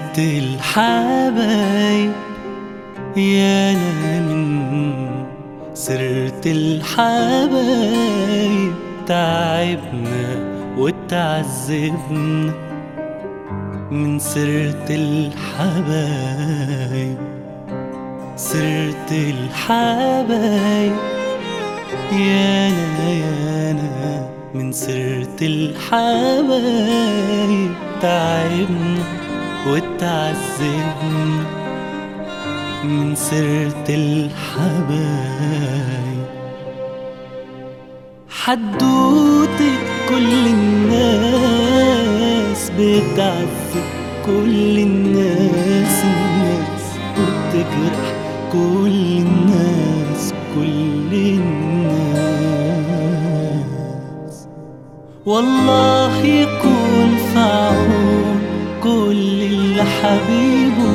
سيرة الحبايب يانا من سيرة الحبايب تعبنا وتعذبنا من سيرة الحبايب. سيرة الحبايب يانا من سيرة الحبايب تعبنا وتعذبنا من سيرة الحبايب. حدوتة كل الناس بتعذب كل الناس وبتجرح كل الناس والله يكون في عون كل اللي حبيبه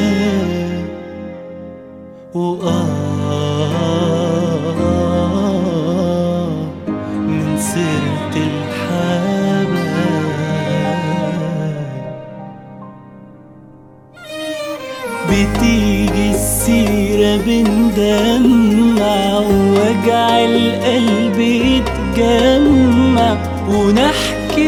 من سيرة الحبايب. بتيجي السيرة بندمع ووجع القلب يتجمع ونحكي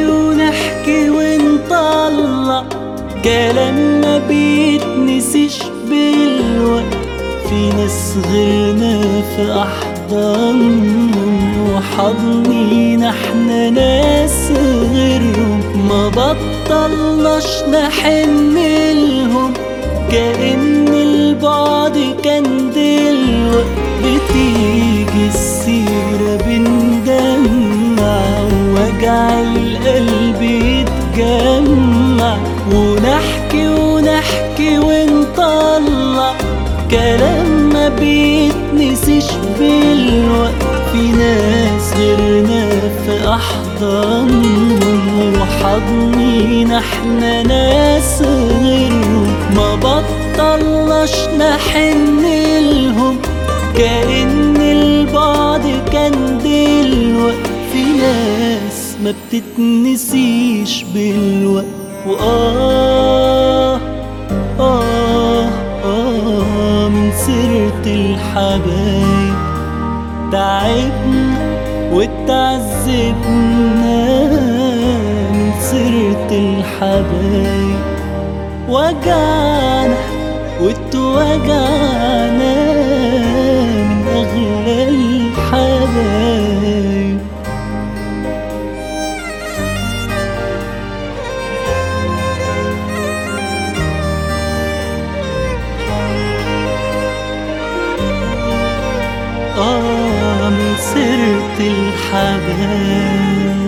ونطلع كلام ما بيتنسيش بالوقت. في ناس غيرنا في أحضانهم وحضنينا احنا ناس غيرهم ما بطلناش نحنلهم كأن البعد كان دلوقت. بتيجي السيرة بندمع ووجع القلب يتجمع ونحكي ونطلع كلام ما بيتنسيش بالوقت. في ناس غيرنا في أحضانهم وحضنينا احنا ناس غيرهم ما بطلناش نحنلهم كأن البعد كان دلوقت. في ناس ما بتتنسيش بالوقت من سيرة الحبايب تعبنا وتعذبنا من سيرة الحبايب. وجعنا واتوجعنا من أغلى الحبايب. من سيرة الحبايب.